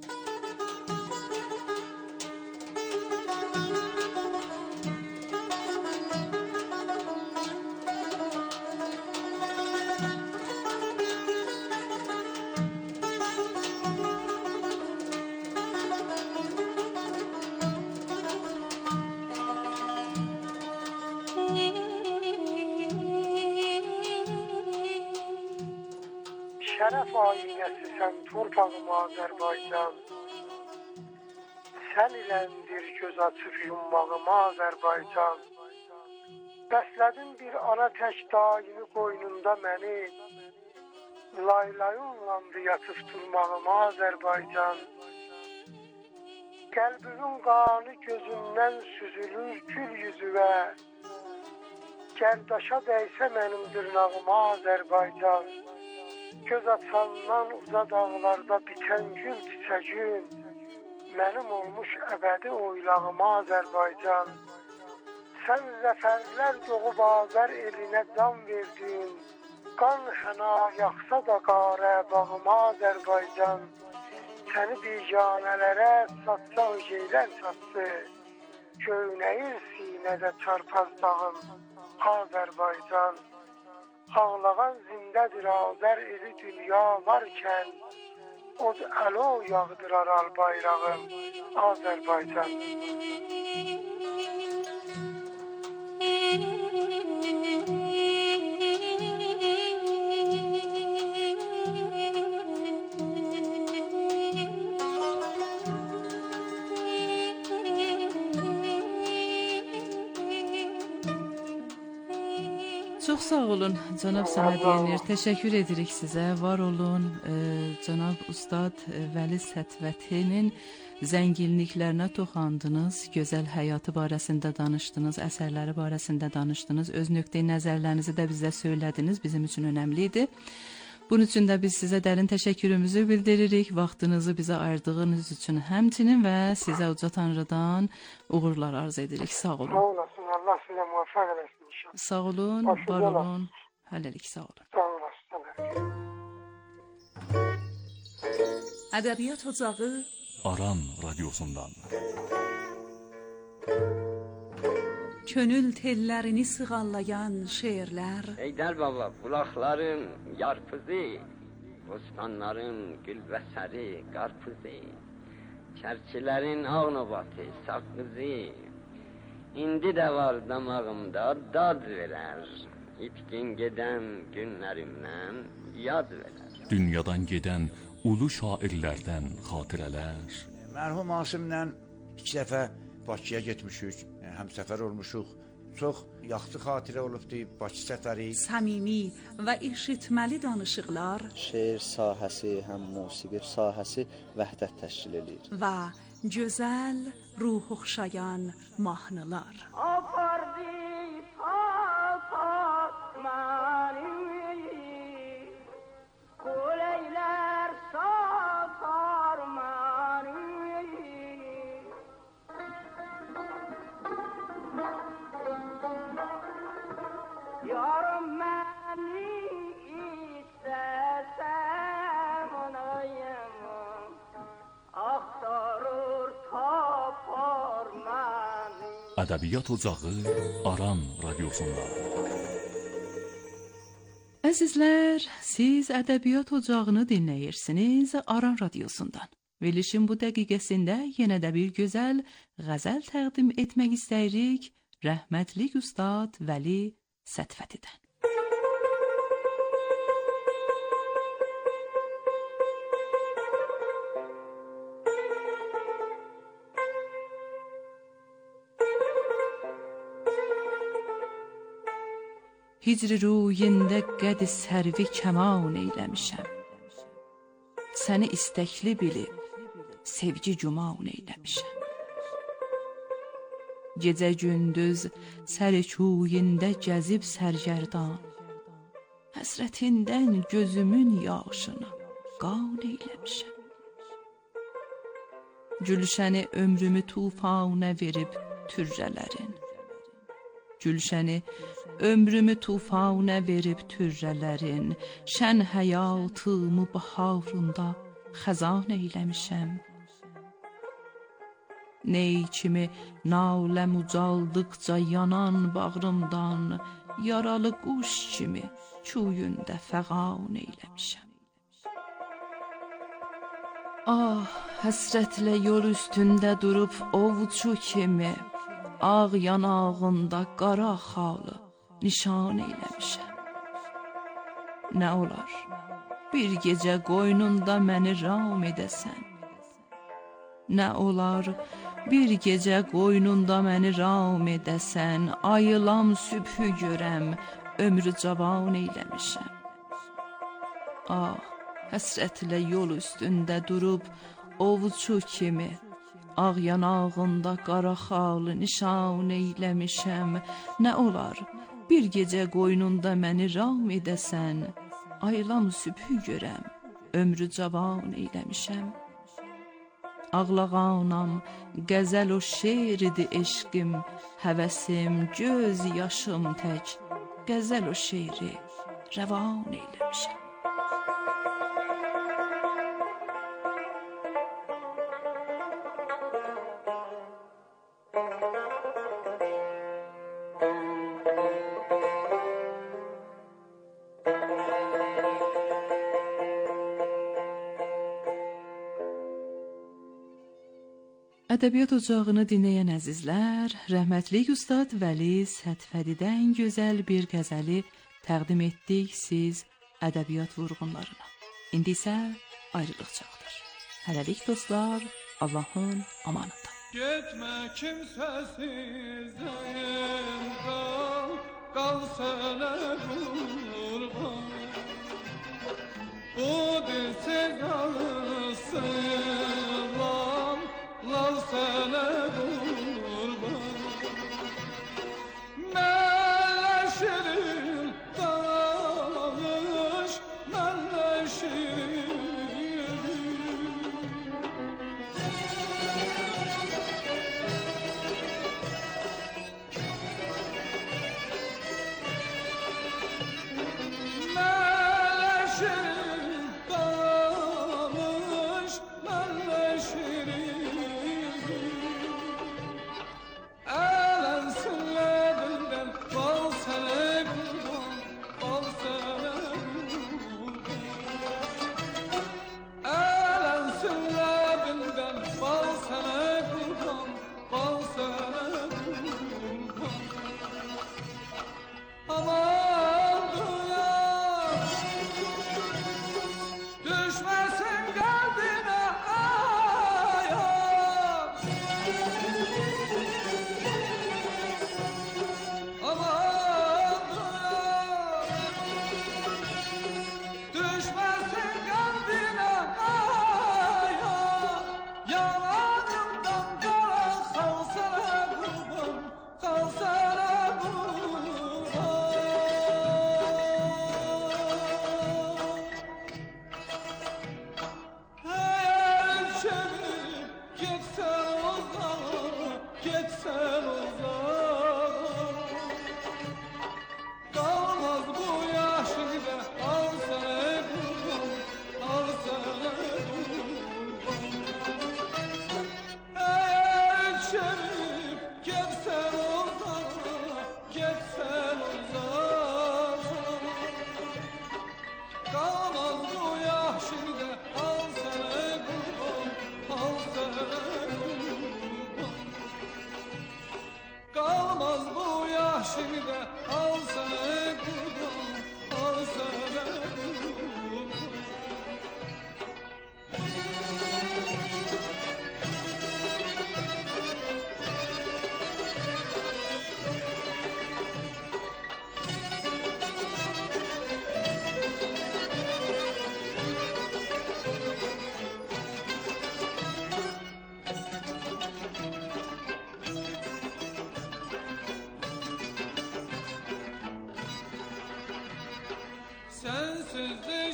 Şərəf ainəsi sən torpağım Azərbaycan, sən iləndir göz açıb yummağım Azərbaycan. Bəslədin bir ana tək daimi qoynunda məni, laylayınlandı yatıb durmağım Azərbaycan. Qəlbimin qanı gözümdən süzülür gül yüzüvə, gərdaşa dəysə mənim dırnağım Azərbaycan. Göz açandan uza dağlarda bitən gül çiçəgin, mənim olmuş əbədi oylağım Azərbaycan. Sən zəfərlər doğub Azər elinə can verdin, qan həna yaxsa da qarə bağım Azərbaycan. Səni biganələrə satsaq şeylər satsı, göynəyir sinədə çarpaz dağım Azərbaycan. Ağlağan zindədir Azər eli dünya varkən, od əlo yağdırar al bayrağım Azərbaycan. Çox sağ olun cənab Səməd Yenir. Təşəkkür edirik sizə. Var olun. E, cənab Ustad Vəli Sətvətinin zənginliklərinə toxandınız, gözəl həyatı barəsində danışdınız, əsərləri barəsində danışdınız, öz nöqteyi nəzərlərinizi də bizə söylədiniz, bizim üçün önəmli idi. Bunun üçün də biz sizə dərin təşəkkürümüzü bildiririk, vaxtınızı bizə ayırdığınız üçün həmçinin və sizə uca Tanrıdan uğurlar arz edirik. Sağ olun. Sağ olasın, Allah sizə muvaffaq eləsin inşallah. Sağ olun, var olun, hələlik sağ olun. Sağ olasın. Ədəbiyyat Ocağı Aran Radyosu'ndan. Könül tellerini sığallayan şeirler. Heydər baba, bulaqların yarpızı, bostanların gülbəsəri, qarpızı, çərçilərin ağnabatı, sakızı, indi də var damağımda dad verər, itkin gedən günlərimdən yad verər. Dünyadan gedən ulu şairlərdən xatirələr. Mərhum Asimlə iki dəfə Bakıya getmişik, həmsəfər olmuşuq. Çox yaxşı xatirə olubdu Bakı səfəri. Səmimi və eşitməli danışıqlar. Şeir sahəsi, həm musiqi sahəsi vəhdət təşkil edir. Və gözəl, ruh oxşayan mahnılar. Apardı papat məni, qoleylər satar məni. Yarım məni istəsəm onayım, axtarır tapar məni. Ədəbiyyat Ocağı Aran Radiosunda. Əzizlər, siz Ədəbiyyat Ocağını dinləyirsiniz Aran Radiosundan. Verilişin bu dəqiqəsində yenə də bir gözəl qəzəl təqdim etmək istəyirik rəhmətlik Ustad Vəli Sətfədidən. Hicr ruyində qədi sərvi kəman eyləmişəm. Səni istəkli bilib, sevgi güman eyləmişəm. Gecə gündüz sərkuyində gəzib sərgərdan, həsrətindən gözümün yaşını qan eyləmişəm. Gülşəni ömrümü tufana verib türrələrin, Gülşəni ömrümü tufana verib türrələrin, şən həyatımı baharında xəzan eyləmişəm. Ney kimi naləm ucaldıqca yanan bağrımdan, yaralı quş kimi kuyunda fəğan eyləmişəm. Ah, həsrətlə yol üstündə durub ovçu kimi, ağ yanağında qara xalı nişan eyləmişəm. Nə olar, bir gecə qoynunda məni ram edəsən. Nə olar, bir gecə qoynunda məni ram edəsən, ayılam sübhü görəm, ömrü cavan eyləmişəm. Ah, həsrətlə yol üstündə durub ovçu kimi, ağ yanağında qara xalı nişan eyləmişəm. Nə olar, bir gecə qoynunda məni ram edəsən, ayılam sübhü görəm, ömrü cavan eyləmişəm. Ağlağanam, qəzəl o şeirdi eşqim, həvəsim, göz yaşım tək, qəzəl o şeiri rəvan eyləmişəm. Ədəbiyyat Ocağını dinləyən əzizlər, rəhmətlik Ustad Vəli Sətfədidən gözəl bir qəzəli təqdim etdik siz ədəbiyyat vurğunlarına. İndi isə ayrılıq çağıdır. Hələlik dostlar, Allahın amanında. Getmə kimsəsiz qal, qal sənə qurban. Budur sevdalısın, lal sənə qurban. Mənlə şirin danış, mənlə şirin. Mənlə şirin danış, mənlə şirin.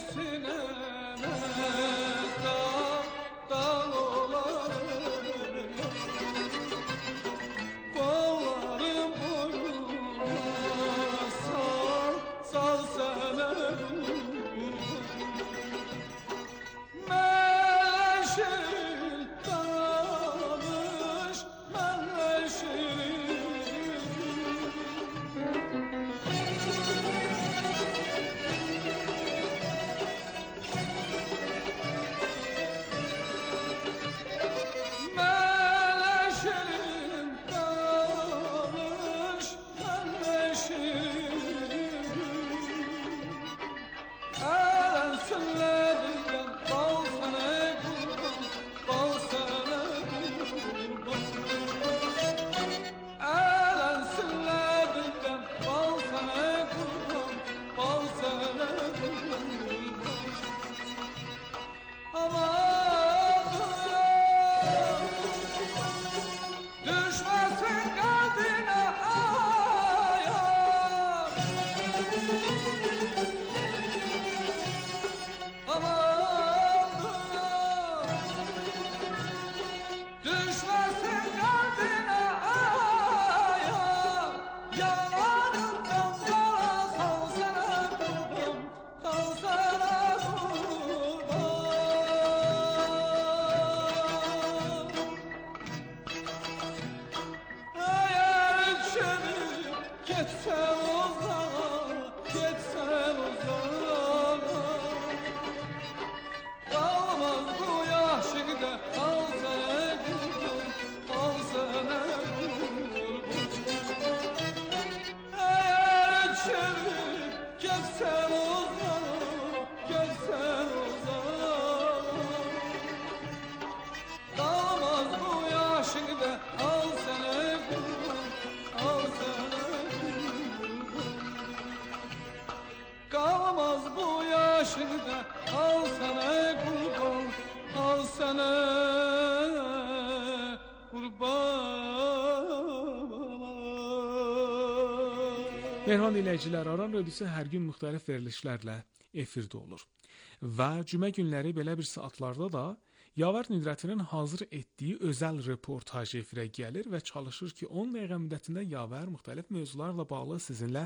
Mehriban dinləyicilər, Aran Radiosu hər gün müxtəlif verilişlərlə efirdə olur. Və cümə günləri belə bir saatlarda da Yavər Nüdrətinin hazır etdiyi özəl reportaj efirə gəlir və çalışır ki, on dəqiqə müddətində Yavər müxtəlif mövzularla bağlı sizinlə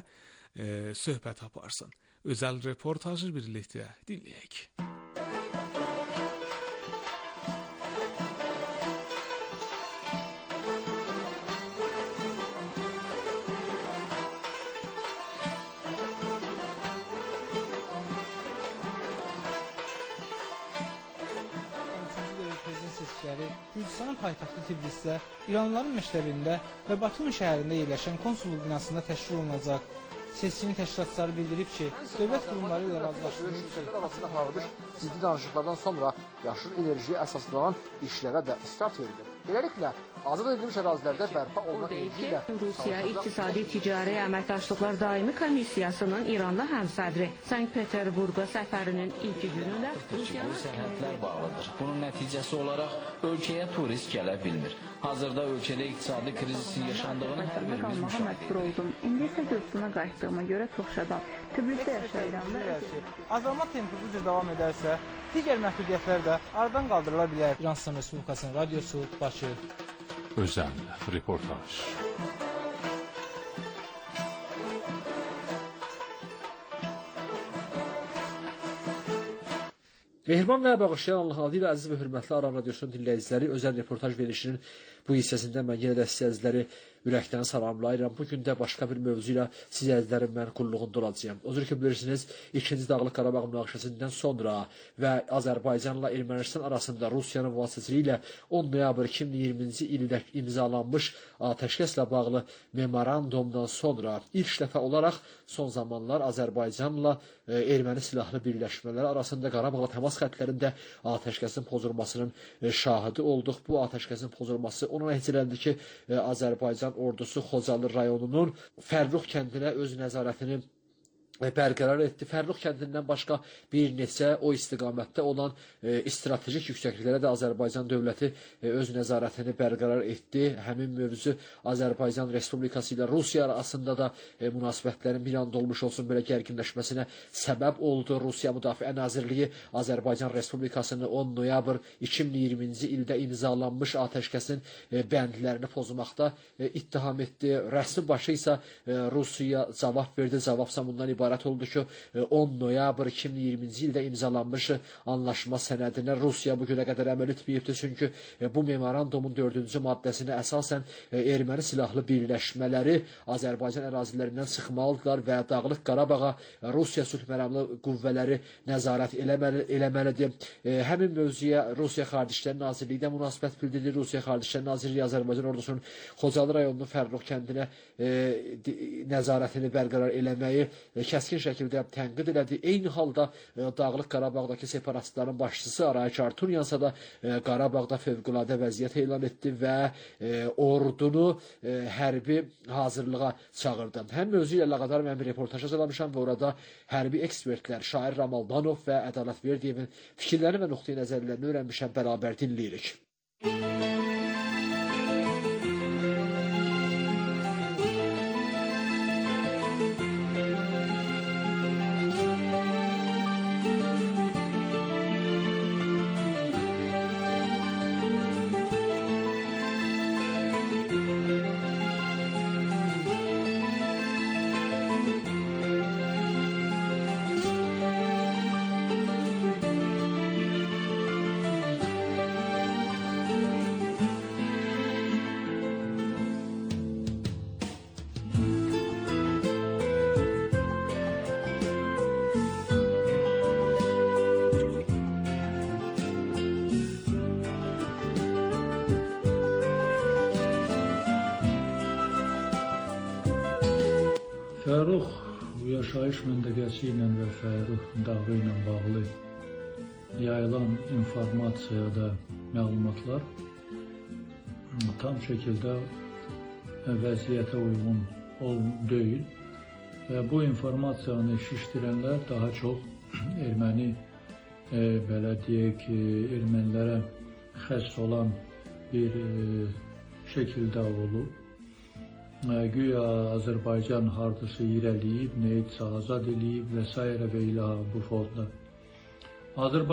e, söhbət aparsın. Özəl reportajı birlikdə dinləyək. Gürcüstanın paytaxtı Tiflisdə, İranlıların məktəbində və Batumi şəhərində yerləşən konsulluq binasında təşkil olunacaq. Seçkinin təşkilatçıları bildirib ki, dövlət qurumları ilə razılaşdırılmış ki, arasında aparılmış ciddi danışıqlardan sonra yaşıl enerjiyə əsaslanan işlərə də start verilir. Beləliklə, azad edilmiş ərazilərdə bərpa olunan enerji ilə Rusiya İqtisadi Ticari Əməkdaşlıqlar Daimi Komissiyasının İranlı həmsədri Sankt-Peterburqa səfərinin ilk günündə Rusiyanın sərhədlər bağlıdır. Bunun nəticəsi olaraq ölkəyə turist gələ bilmir. Hazırda ölkədə iqtisadi krizisin yaşandığını hər birimiz müşahidə edirik. İndi isə Gürcüstana qayıtdığıma görə çox şadam. Tbilisidə yaşayıram. Azalma tempi bu cür davam edərsə, digər məhdudiyyətlər də aradan qaldırıla bilər. İran İslam Respublikasının radiosu Bakı. Özel reportaj. Mehriban və bağışlayan Allah adı ilə əziz və hörmətli Aran Radiosunun dinləyiciləri, özəl reportaj verilişinin bu hissəsində mən yenə də siz əzizləri ürəkdən salamlayıram. Bugün də başqa bir mövzu ilə siz əzizlərin mən qulluğunda olacağım. O cür ki, bilirsiniz, ikinci Dağlıq Qarabağ münaqişəsindən sonra və Azərbaycanla Ermənistan arasında Rusiyanın vasitəsilə ilə on noyabr iki min iyirminci ildə imzalanmış atəşkəslə bağlı memorandumdan sonra ilk dəfə olaraq son zamanlar Azərbaycanla e, erməni silahlı birləşmələri arasında Qarabağ təmas xəttlərində atəşkəsin pozulmasının e, şahidi olduq. Bu atəşkəsin pozulması ona nəticələndi ki, e, Azərbaycan ordusu Xocalı rayonunun Fərrux kəndinə öz nəzarətini bərqərar etdi. Fərrux kəndindən başqa bir neçə o istiqamətdə olan e, stratejik yüksəkliklərə də Azərbaycan dövləti e, öz nəzarətini bərqərar etdi. Həmin mövzu Azərbaycan Respublikası ilə Rusiya arasında da e, münasibətlərin bir anda olmuş olsun belə gərginləşməsinə səbəb oldu. Rusiya Müdafiə Nazirliyi Azərbaycan Respublikasını on noyabr iki min iyirminci ildə imzalanmış atəşkəsin e, bəndlərini pozmaqda e, ittiham etdi. Rəsmi başı isə e, Rusiya cavab verdi. Cavabsa bundan ibarət oldu ki, on noyabr iki min iyirminci ildə imzalanmış anlaşma sənədinə Rusiya bu günə qədər əməl etməyibdir. Çünki bu memorandumun dördüncü maddəsinə əsasən erməni silahlı birləşmələri Azərbaycan ərazilərindən çıxmalıdırlar və Dağlıq Qarabağa Rusiya sülh məramlı qüvvələri nəzarət eləməli, eləməlidir. Həmin mövzuya Rusiya Xarici İşlər Nazirliyi də münasibət bildirdi. Rusiya Xarici İşlər Nazirliyi Azərbaycan ordusunun Xocalı rayonunun Fərrux kəndinə e, nəzarətini bərqərar eləməyi kəskin şəkildə tənqid elədi. Eyni halda e, Dağlıq Qarabağdakı separatistlərin başçısı Arayik Arturyansa da e, Qarabağda fövqüladə vəziyyət elan etdi və e, ordunu e, hərbi hazırlığa çağırdı. Həm mövzu ilə əlaqədar mən bir reportaj hazırlamışam və orada hərbi ekspertlər Şair Ramaldanov və Ədalət Verdiyevin fikirlərini və nöqteyi nəzərlərini öyrənmişəm, bərabər dinləyirik. Fərrux yaşayış məntəqəsi ilə və Fərrux dağı ilə bağlı yayılan informasiya və məlumatlar tam şəkildə vəziyyətə uyğun deyil və bu informasiyanı şişdirənlər daha çox erməni, e, belə deyək ki, ermənilərə xəss olan bir e, şəkildə olub. Güya Azərbaycan hardasa irəliyib, neyitsə azad eləyib və s. və ilə bu fonda.